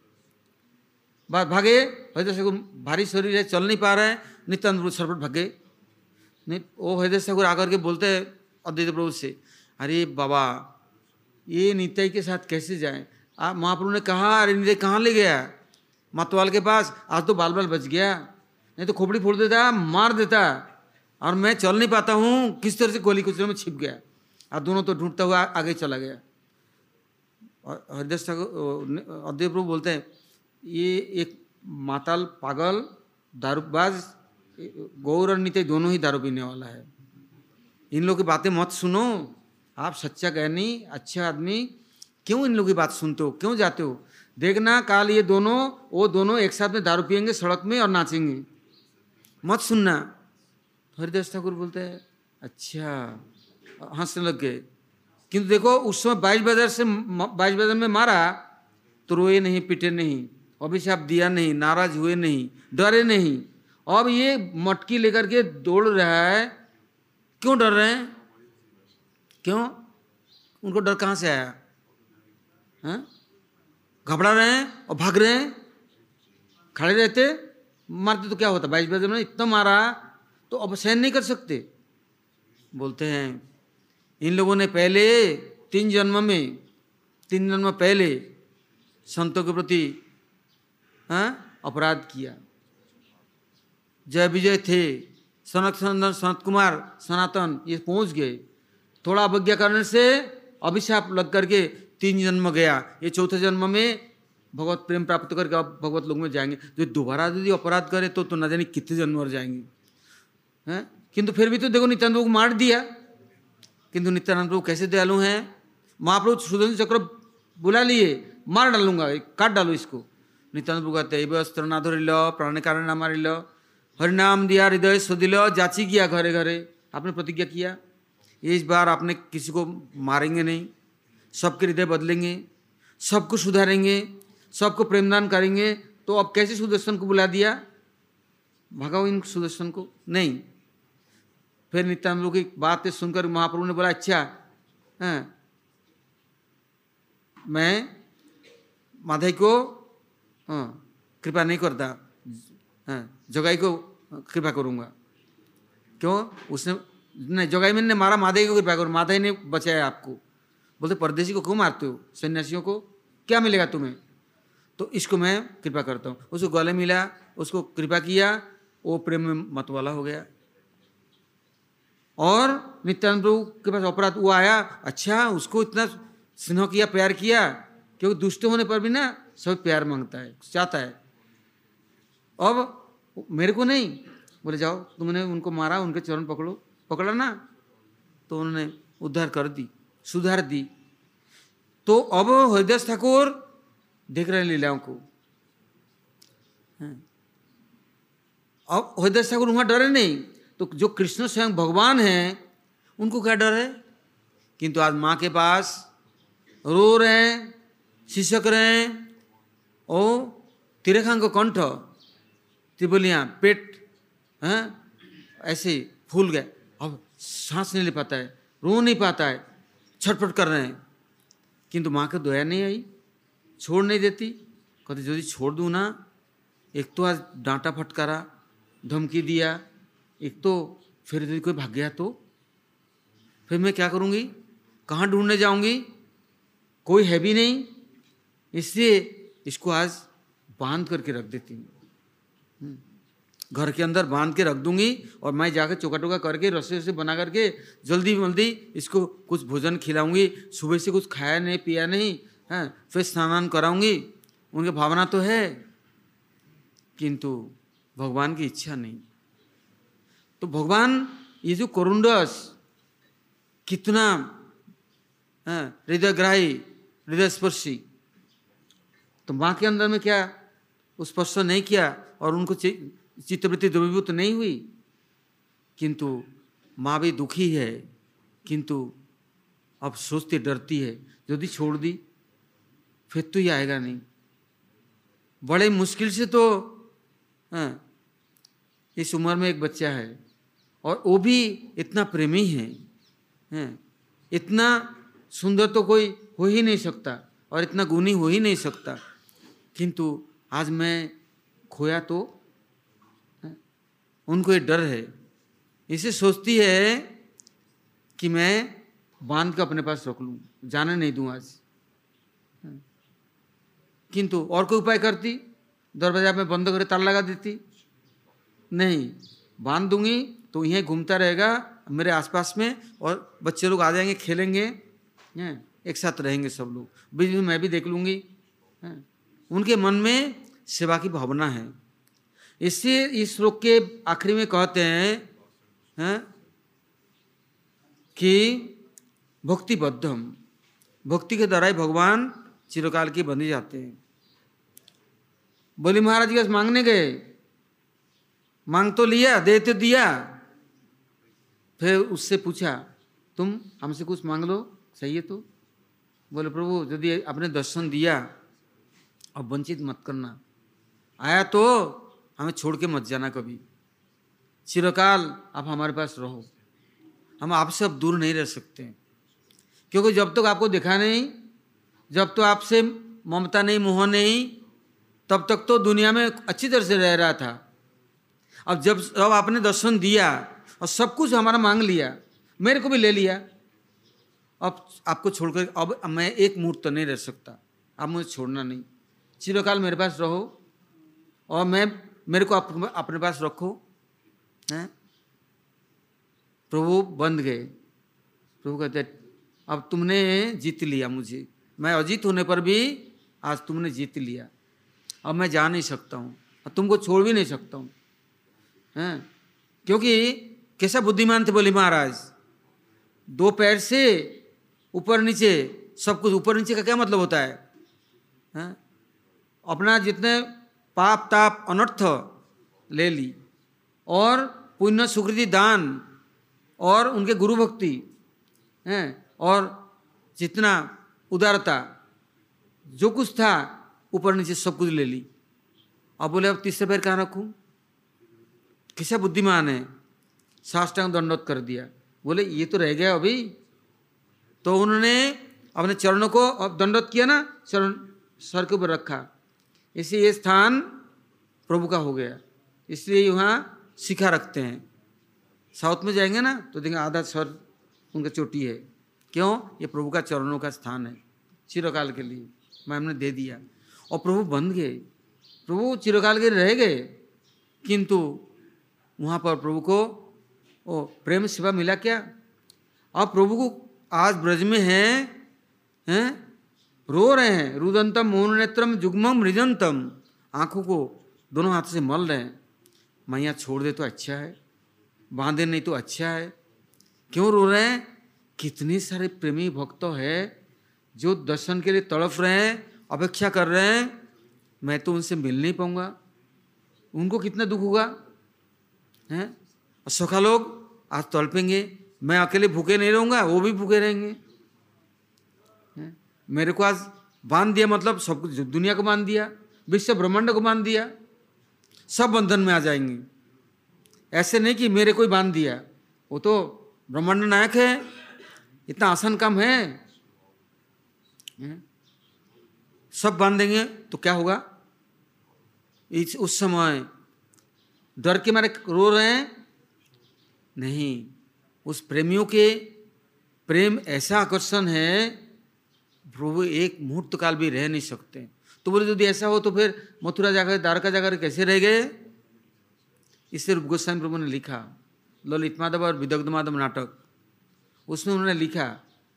बात भागे, हृदय ठाकुर भारी शरीर है, चल नहीं पा रहे हैं, नित्यानंद सरपट भाग गए। नहीं वो हृदय ठाकुर आकर के बोलते हैं अद्वैत प्रभु से, अरे बाबा ये नित्य के साथ कैसे जाए? आप महाप्रभु ने कहा अरे नित्य कहाँ ले गया, मतवाल के पास, आज तो बाल बाल बच गया, नहीं तो खोपड़ी फोड़ देता, मार देता, और मैं चल नहीं पाता हूँ, किस तरह से गोली कुचलों में छिप गया। और दोनों तो ढूंढता हुआ आगे चला गया। और हृदय ठाकुर अद्वैत प्रभु बोलते हैं ये एक माताल पागल दारूबाज गौर और नित्य दोनों ही दारू पीने वाला है, इन लोगों की बातें मत सुनो। आप सच्चा ज्ञानी अच्छा आदमी क्यों इन लोगों की बात सुनते हो, क्यों जाते हो? देखना काल ये दोनों वो दोनों एक साथ में दारू पियेंगे सड़क में और नाचेंगे, मत सुनना। हरिदास ठाकुर बोलते हैं अच्छा, हंसने लग गए। किंतु देखो उस समय बाईस बाजार से बाईस बाजार में मारा तो रोए नहीं, पिटे नहीं, अभिशाप दिया नहीं, नाराज हुए नहीं, डरे नहीं। अब ये मटकी लेकर के दौड़ रहा है, क्यों डर रहे हैं? क्यों? उनको डर कहाँ से आया? हैं? घबरा रहे हैं और भाग रहे हैं। खड़े रहते मारते तो क्या होता? बाईस बाजार में इतना मारा तो अब सहन नहीं कर सकते। बोलते हैं इन लोगों ने पहले तीन जन्म में तीन जन्म पहले संतों के प्रति हाँ अपराध किया। जय विजय थे, सनक सनंदन, सनत कुमार, सनातन, ये पहुंच गए। थोड़ा अवज्ञा करने से अभिशाप लग करके तीन जन्म गया। ये चौथे जन्म में भगवत प्रेम प्राप्त करके अब भगवत लोक में जाएंगे। जो दोबारा यदि अपराध करे तो तो न जाने कितने जन्म और जाएंगे हैं। किंतु फिर भी तो देखो नित्यानंद प्रभु को मार दिया। किंतु नित्यानंद प्रभु कैसे दयालु हैं। महाप्रभु सुदर्शन चक्र बुला लिए, मार डालूंगा, काट डालो इसको। नित्यानंद प्रभु कहते हैं अस्त्र ना धरिल, प्राण कारण ना मारिल, हरिनाम दिया हृदय सदिल, जाची किया घरे घरे। आपने प्रतिज्ञा किया इस बार आपने किसी को मारेंगे नहीं, सबके हृदय बदलेंगे, सबको सुधारेंगे, सबको प्रेमदान करेंगे। तो अब कैसे सुदर्शन को बुला दिया? भगाओ इन सुदर्शन को नहीं। फिर नित्यानंद प्रभु की बातें सुनकर महाप्रभु ने बोला अच्छा है, मैं माधव को हाँ, कृपा नहीं करता, हाँ, जोगाई को कृपा करूँगा। क्यों? उसने नहीं, जोगाई मैंने मारा, माधई को कृपा करो, माधई ने बचाया आपको। बोलते परदेशी को क्यों मारते हो, सन्यासियों को क्या मिलेगा तुम्हें? तो इसको मैं कृपा करता हूँ। उसको गले मिला, उसको कृपा किया, वो प्रेम में मतवाला हो गया। और नित्यानंद प्रभु के पास अपराध वो आया, अच्छा उसको इतना स्नेह किया, प्यार किया, क्योंकि दुष्ट होने पर भी ना सब प्यार मांगता है, चाहता है। अब मेरे को नहीं, बोले जाओ तुमने उनको मारा, उनके चरण पकड़ो, पकड़ा ना, तो उन्होंने उद्धार कर दी, सुधार दी। तो अब हरिदास ठाकुर देख रहे हैं लीलाओं को। अब हरिदास ठाकुर वहां डरे नहीं, तो जो कृष्ण स्वयं भगवान हैं उनको क्या डर है? किंतु आज माँ के पास रो रहे हैं, शिशक रहे हैं, ओ तिरेखांग कंठ, त्रिबलियाँ, पेट हैं ऐसे फूल गए, अब सांस नहीं ले पाता है, रो नहीं पाता है, छटपट कर रहे हैं। किंतु माँ को दया नहीं आई, छोड़ नहीं देती। कहते यदि छोड़ दूँ ना, एक तो आज डांटा फटकारा, धमकी दिया, एक तो फिर यदि कोई भाग गया तो फिर मैं क्या करूँगी, कहाँ ढूंढने जाऊँगी, कोई है भी नहीं। इसलिए इसको आज बांध करके रख देती हूँ, घर के अंदर बांध के रख दूंगी, और मैं जाकर चौका टोका करके रस्से से बना करके जल्दी जल्दी इसको कुछ भोजन खिलाऊंगी। सुबह से कुछ खाया नहीं पिया नहीं है, फिर स्नान कराऊंगी। उनकी भावना तो है, किंतु भगवान की इच्छा नहीं। तो भगवान ये जो करुणरस कितना हृदयग्राही, हृदय स्पर्शी, तो माँ के अंदर में क्या स्पर्श नहीं किया और उनको चित्तवृत्ति द्रवीभूत नहीं हुई। किंतु माँ भी दुखी है, किंतु अब सोचती डरती है, यदि छोड़ दी फिर तो ये आएगा नहीं। बड़े मुश्किल से तो हाँ, इस उम्र में एक बच्चा है, और वो भी इतना प्रेमी है, है इतना सुंदर तो कोई हो ही नहीं सकता, और इतना गुणी हो ही नहीं सकता। किंतु आज मैं खोया तो है? उनको ये डर है, इसे सोचती है कि मैं बांध के अपने पास रख लूँ, जाने नहीं दूँ आज। किंतु और कोई उपाय करती, दरवाजा में बंद करके ताला लगा देती, नहीं, बांध दूंगी तो यहीं घूमता रहेगा मेरे आसपास में, और बच्चे लोग आ जाएंगे, खेलेंगे, एक साथ रहेंगे सब लोग, बीच में मैं भी देख लूँगी। उनके मन में सेवा की भावना है। इससे इस श्लोक के आखिरी में कहते हैं, हैं कि भक्तिबद्धम, भक्ति के द्वारा ही भगवान चिरकाल के बंधे जाते हैं। बलि महाराज के पास मांगने गए, मांग तो लिया, दे तो दिया, फिर उससे पूछा तुम हमसे कुछ मांग लो, सही है तो? बोले प्रभु यदि आपने दर्शन दिया अब वंचित मत करना, आया तो हमें छोड़ के मत जाना कभी, चिरकाल आप हमारे पास रहो, हम आपसे अब दूर नहीं रह सकते। क्योंकि जब तक आपको देखा नहीं, जब तो आपसे ममता नहीं, मोह नहीं, तब तक तो दुनिया में अच्छी तरह से रह रहा था। अब जब अब आपने दर्शन दिया और सब कुछ हमारा मांग लिया, मेरे को भी ले लिया, अब आपको छोड़कर अब मैं एक मुहूर्त तो नहीं रह सकता, आप मुझे छोड़ना नहीं, चिरकाल मेरे पास रहो, और मैं मेरे को आप, अपने पास रखो। हैं? प्रभु बंध गए। प्रभु कहते अब तुमने जीत लिया मुझे, मैं अजीत होने पर भी आज तुमने जीत लिया, अब मैं जा नहीं सकता हूँ, और तुमको छोड़ भी नहीं सकता हूँ। हैं? क्योंकि कैसा बुद्धिमान थे बोले महाराज, दो पैर से ऊपर नीचे सब कुछ, ऊपर नीचे का क्या मतलब होता है? हैं? अपना जितने पाप ताप अनर्थ ले ली, और पुण्य सुकृति दान, और उनके गुरु भक्ति हैं, और जितना उदारता जो कुछ था ऊपर नीचे सब कुछ ले ली। अब बोले अब तीसरे पैर कहाँ रखूँ? कैसा बुद्धिमान है, साष्टांग दंडवत कर दिया। बोले ये तो रह गया अभी, तो उन्होंने अपने चरणों को दंडवत किया ना, चरण सर के ऊपर रखा, इससे ये स्थान प्रभु का हो गया। इसलिए वहाँ शिखा रखते हैं। साउथ में जाएंगे ना तो देखेंगे आधा स्वर उनका चोटी है। क्यों? ये प्रभु का चरणों का स्थान है, चिरकाल के लिए मैं हमने दे दिया। और प्रभु बन गए, प्रभु चिरकाल के रह गए, किंतु वहाँ पर प्रभु को ओ प्रेम सेवा मिला क्या? अब प्रभु को आज ब्रज में हैं हैं रो रहे हैं, रुदंतम मोहन नेत्रम जुग्मम मृजंतम, आंखों को दोनों हाथ से मल रहे हैं। मैया छोड़ दे तो अच्छा है, बांधे नहीं तो अच्छा है। क्यों रो रहे हैं? कितने सारे प्रेमी भक्त है जो दर्शन के लिए तड़प रहे हैं, अपेक्षा कर रहे हैं, मैं तो उनसे मिल नहीं पाऊंगा। उनको कितना दुख होगा हैं? और सखा लोग आज तड़पेंगे, मैं अकेले भूखे नहीं रहूंगा, वो भी भूखे रहेंगे। हैं? मेरे को आज बांध दिया, मतलब सब कुछ दुनिया को बांध दिया, विश्व ब्रह्मांड को बांध दिया, सब बंधन में आ जाएंगे। ऐसे नहीं कि मेरे कोई बांध दिया, वो तो ब्रह्मांड नायक है, इतना आसान काम है, है? सब बांध देंगे तो क्या होगा? इस उस समय डर के मारे रो रहे हैं? नहीं, उस प्रेमियों के प्रेम ऐसा आकर्षण है, प्रभु एक मुहूर्त काल भी रह नहीं सकते। तो बोले यदि ऐसा हो तो फिर मथुरा जाकर द्वारका जाकर कैसे रह गए? इससे रूप गोस्वामी प्रभु ने लिखा ललित माधव और विदग्ध माधव नाटक, उसमें उन्होंने लिखा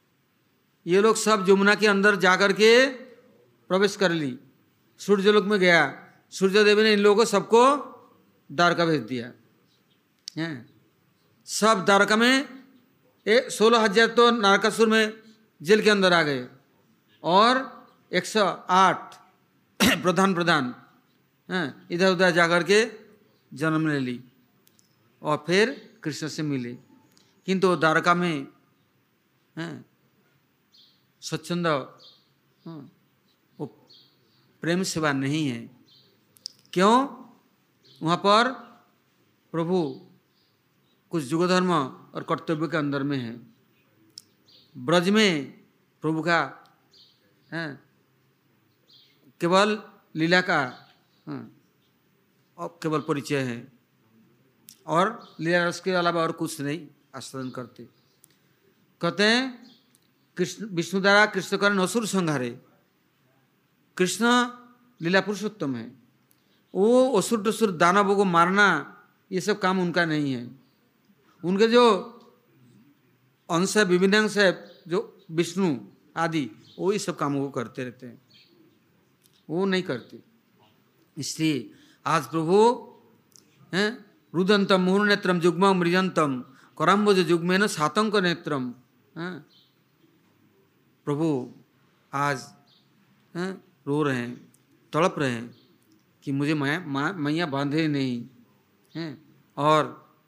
ये लोग सब जमुना के अंदर जाकर के प्रवेश कर ली, सूर्यलोक में गया, सूर्य देवी ने इन लोगों को सबको द्वारका भेज दिया हैं। सब द्वारका में सोलह हजार तो नरकासुर में जेल के अंदर आ गए, और एक सौ आठ प्रधान प्रधान हैं इधर उधर जाकर के जन्म ले ली और फिर कृष्ण से मिले। किंतु द्वारका में हैं स्वच्छंद वो प्रेम सेवा नहीं है। क्यों? वहाँ पर प्रभु कुछ युग धर्म और कर्तव्य के अंदर में है। ब्रज में प्रभु का है केवल लीला का और केवल परिचय है, और लीला रस के अलावा और कुछ नहीं आस्वादन करते। कहते हैं कृष्ण विष्णु द्वारा कृष्ण करण असुर संहारे। कृष्ण लीला पुरुषोत्तम है, वो असुर टसुर दानवों को मारना ये सब काम उनका नहीं है। उनके जो अंश है, विभिन्न अंश है, जो विष्णु आदि, वो ये सब कामों को करते रहते हैं, वो नहीं करते। इसलिए आज प्रभु हैं रुदंतम मुहुर नेत्रम जुग्म मृजंतम कराम्बोज जुग्मेन सातंक नेत्रम। प्रभु आज हैं रो रहे हैं, तड़प रहे हैं कि मुझे मैया मैया बांधे नहीं हैं, और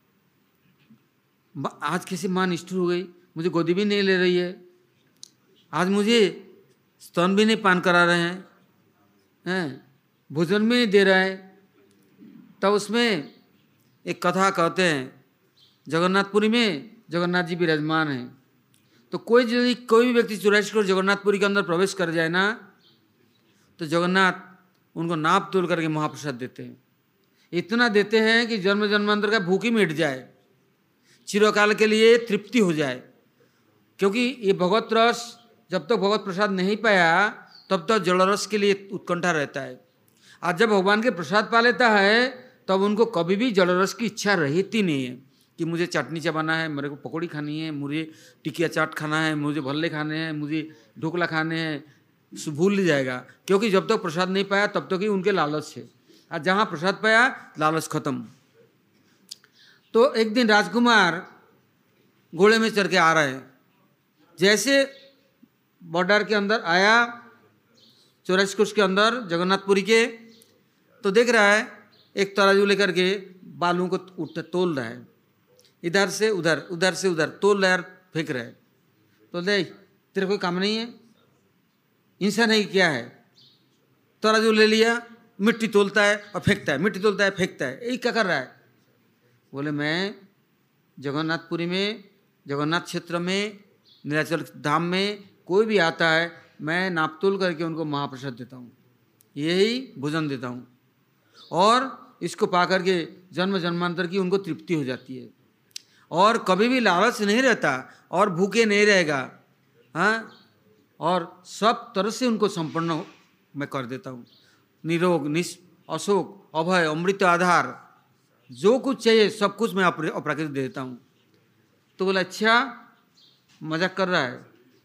आज कैसे माँ निष्ठुर हो गई, मुझे गोदी भी नहीं ले रही है, आज मुझे स्तन भी नहीं पान करा रहे हैं, हैं भोजन भी नहीं दे रहा है। तब उसमें एक कथा कहते हैं, जगन्नाथपुरी में जगन्नाथ जी विराजमान हैं, तो कोई यदि कोई भी व्यक्ति चौरासी करोड़ जगन्नाथपुरी के अंदर प्रवेश कर जाए ना, तो जगन्नाथ उनको नाप तोल करके महाप्रसाद देते हैं। इतना देते हैं कि जन्म जन्मांतर का भूख ही मिट जाए, चिरकाल के लिए तृप्ति हो जाए। क्योंकि ये भगवत रस जब तक भगवत प्रसाद नहीं पाया तब तक जल रस के लिए उत्कंठा रहता है। आज जब भगवान के प्रसाद पा लेता है तब उनको कभी भी जल रस की इच्छा रहती नहीं है कि मुझे चटनी चबाना है, मेरे को पकौड़ी खानी है, मुझे टिकिया चाट खाना है, मुझे भल्ले खाने हैं, मुझे ढोकला खाने हैं, भूल जाएगा। क्योंकि जब तक प्रसाद नहीं पाया तब तक ही उनके लालच है, और जहाँ प्रसाद पाया लालच खत्म। तो एक दिन राजकुमार घोड़े में चढ़ के आ रहे हैं, जैसे बॉर्डर के अंदर आया चौरासी कोस के अंदर जगन्नाथपुरी के, तो देख रहा है एक तराजू लेकर के बालू को उठते तोल रहा है, इधर से उधर उधर से उधर तोल रहा है, फेंक रहा है। तो देख तेरे कोई काम नहीं है, इंसान है क्या है? तराजू ले लिया, मिट्टी तोलता है और फेंकता है, मिट्टी तोलता है फेंकता है, यही क्या कर रहा है? बोले मैं जगन्नाथपुरी में, जगन्नाथ क्षेत्र में, नीलाचल धाम में कोई भी आता है, मैं नापतोल करके उनको महाप्रसाद देता हूँ, यही भोजन देता हूँ। और इसको पा करके जन्म जन्मांतर की उनको तृप्ति हो जाती है, और कभी भी लालच नहीं रहता और भूखे नहीं रहेगा। हाँ, और सब तरह से उनको संपन्न मैं कर देता हूँ। निरोग, निश अशोक, अभय, अमृत आधार, जो कुछ चाहिए सब कुछ मैं अप्राकृत दे देता हूँ। तो बोला अच्छा मजाक कर रहा है?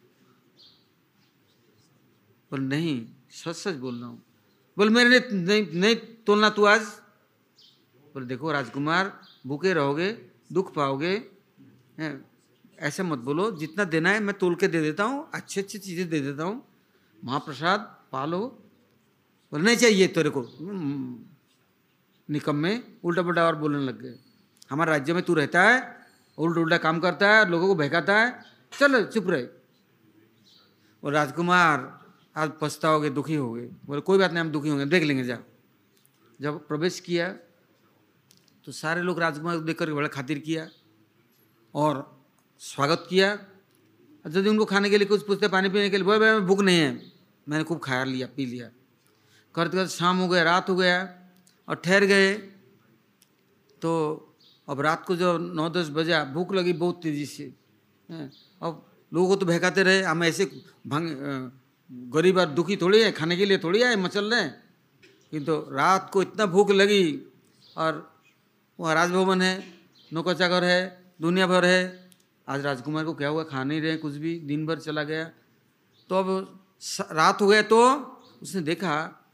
बोल नहीं, सच सच बोल रहा हूँ। बोल मेरे लिए नहीं नहीं तोलना तू आज? बोले देखो राजकुमार, भूखे रहोगे, दुख पाओगे, ऐसा मत बोलो, जितना देना है मैं तोल के दे देता हूँ, अच्छी अच्छी चीज़ें दे देता हूँ, महाप्रसाद पालो। बोले नहीं चाहिए तेरे को। निकम्मे उल्टा पुल्टा और बोलने लग गए। हमारे राज्य में तू रहता है, उल्टा उल्टा काम करता है, लोगों को बहकाता है, चलो चुप रहे। और राजकुमार आज पछताओगे, दुखी होगे। बोले कोई बात नहीं, हम दुखी होंगे, देख लेंगे जा। जब प्रवेश किया तो सारे लोग राजकुमार को देख कर बड़ा खातिर किया और स्वागत किया। यदि उनको खाने के लिए कुछ पूछते, पानी पीने के लिए, बोले भाई भूख नहीं है, मैंने खूब खा लिया, पी लिया। करते करते शाम हो गया, रात हो गया और ठहर गए। तो अब रात को जो नौ दस बजा, भूख लगी बहुत तेज़ी से। अब लोगों को तो बहकाते रहे, हम ऐसे भंग गरीब और दुखी थोड़ी है, खाने के लिए थोड़ी आए मचल रहे हैं। किंतु रात को इतना भूख लगी, और वहाँ राजभवन है, नौकर चाकर है, दुनिया भर है। आज राजकुमार को क्या हुआ, खा नहीं रहे कुछ भी, दिन भर चला गया। तो अब रात हो गया तो उसने देखा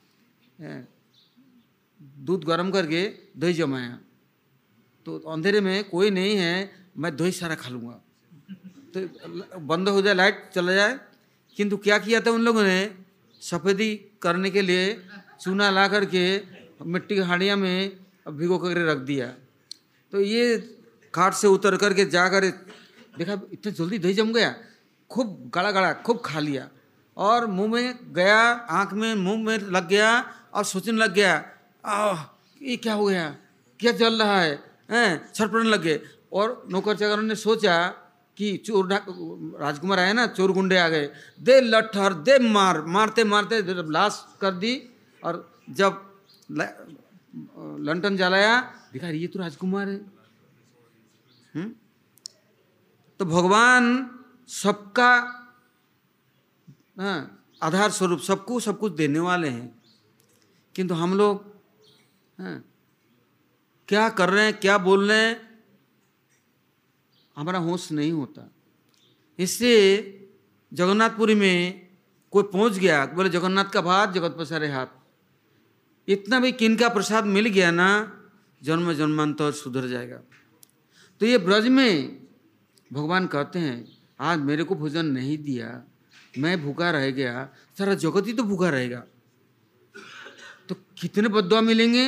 दूध गर्म करके दही जमाया, तो अंधेरे में कोई नहीं है, मैं दही सारा खा लूँगा, तो बंद हो जाए, लाइट चला जाए। किंतु क्या किया था उन लोगों ने, सफ़ेदी करने के लिए चूना ला करके मिट्टी की हांडिया में भिगो कर रख दिया। तो ये खाट से उतर करके जा कर देखा इतना जल्दी दही जम गया, खूब गाढ़ा गाढ़ा खूब खा लिया, और मुंह में गया, आँख में मुंह में लग गया, और सोचने लग गया आह ये क्या हो गया, क्या जल रहा है, हैं छटपटने लग गए। और नौकर चाकरों ने सोचा कि चोर राजकुमार आए ना, चोर गुंडे आ गए, दे लट्ठर दे मार, मारते मारते लाश कर दी। और जब लंटन जलाया, देखा ये तो राजकुमार है। हुँ? तो भगवान सबका आधार स्वरूप, सबको सब कुछ देने वाले हैं, किंतु हम लोग हाँ, क्या कर रहे हैं, क्या बोल रहे हैं, हमारा होश नहीं होता। इससे जगन्नाथपुरी में कोई पहुंच गया, बोले जगन्नाथ का भात जगत पसारे हाथ, इतना भी किन का प्रसाद मिल गया ना, जन्म जन्मांतर सुधर जाएगा। तो ये ब्रज में भगवान कहते हैं आज मेरे को भोजन नहीं दिया, मैं भूखा रह गया, सारा जगत ही तो भूखा रहेगा, तो कितने बद्दुआ मिलेंगे।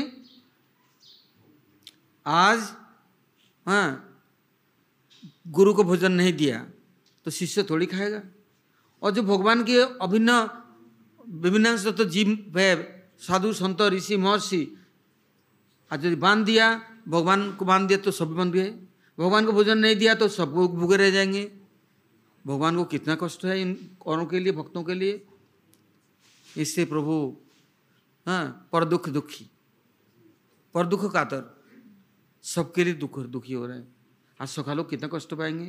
आज हाँ गुरु को भोजन नहीं दिया तो शिष्य थोड़ी खाएगा। और जो भगवान के अभिन्न विभिन्न तो जीव है, साधु संत ऋषि महर्षि, आज यदि बांध दिया, भगवान को बांध दिया तो सब बंध गए, भगवान को भोजन नहीं दिया तो सब भूखे रह जाएंगे। भगवान को कितना कष्ट है इन औरों के लिए, भक्तों के लिए। इससे प्रभु हाँ पर दुख दुखी, पर दुख कातर, सबके लिए दुख दुखी हो रहे हैं। आज सखा लोग कितना कष्ट पाएंगे।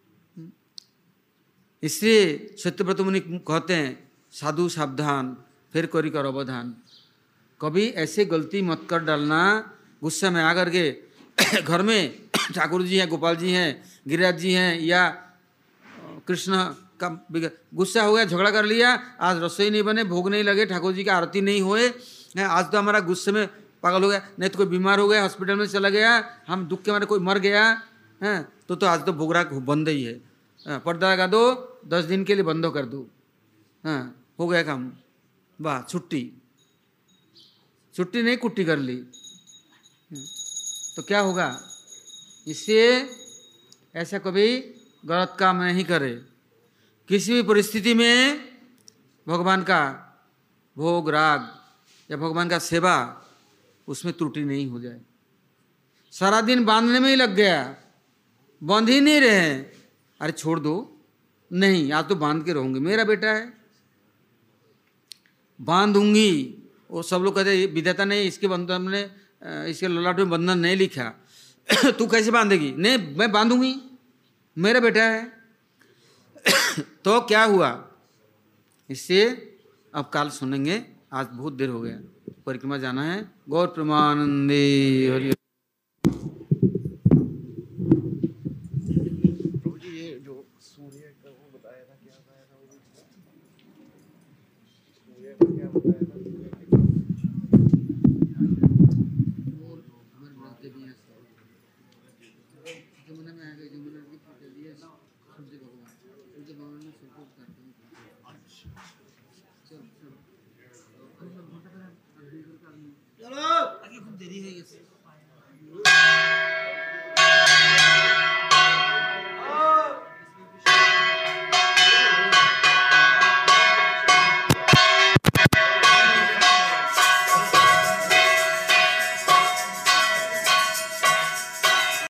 इसलिए सत्यव्रत मुनि कहते हैं साधु सावधान, फिर करी कर अवधान। कभी ऐसे गलती मत कर डालना, गुस्सा में आकर के घर में ठाकुर जी हैं, गोपाल जी हैं, गिरिराज जी हैं, या कृष्ण का गुस्सा हो गया, झगड़ा कर लिया, आज रसोई नहीं बने, भोग नहीं लगे, ठाकुर जी की आरती नहीं हुए, आज तो हमारा गुस्से में पागल हो गया, नहीं तो कोई बीमार हो गया, हॉस्पिटल में चला गया, हम दुख के मारे कोई मर गया है, तो तो आज तो भोग राग बंद ही है, पर्दा लगा दो, दस दिन के लिए बंद कर दो, हाँ हो गया काम, वाह छुट्टी, छुट्टी नहीं कुट्टी कर ली, तो क्या होगा। इसलिए ऐसा कभी गलत काम नहीं करे। किसी भी परिस्थिति में भगवान का भोग राग या भगवान का सेवा, उसमें त्रुटि नहीं हो जाए। सारा दिन बांधने में ही लग गया, बांध ही नहीं रहे, अरे छोड़ दो, नहीं आज तो बांध के रहूंगी, मेरा बेटा है, बांधूंगी। वो सब लोग कहते विधाता ने इसके बंधन में इसके ललाट में बंधन नहीं लिखा तू कैसे बांधेगी? नहीं मैं बांधूंगी, मेरा बेटा है। तो क्या हुआ इससे अब काल सुनेंगे, आज बहुत देर हो गया, परिक्रमा जाना है। गौर प्रेमानंदे हरि। प्रभु जी ये जो सूर्य का वो बताया था, क्या बताया था वो भी? सूर्य का क्या बताया था?